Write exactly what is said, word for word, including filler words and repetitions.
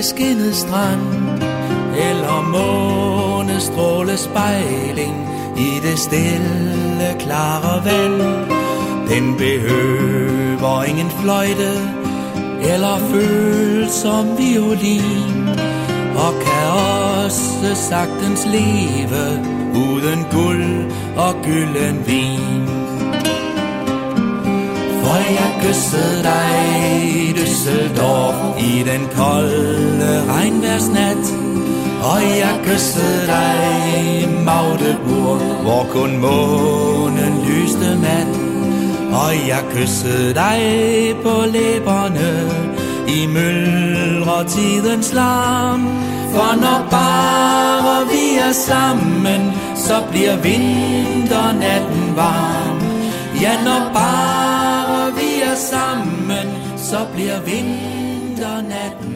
solbeskinnet strand, eller månestrålespejling i det stille, klare vand. Den behøver ingen fløjte eller følsom violin, og kan også sagtens leve uden guld og gylden vin. For jeg kyssede dig i Düsseldorf i den kolde regnværsnat, og jeg kyssede dig i Magdeburg, hvor kun månen lyste mat. Og jeg kyssede dig på læberne i myldretidens larm. For når bare vi er sammen, så bliver vinternatten varm. Ja, når bare vi er sammen, så bliver vinternatten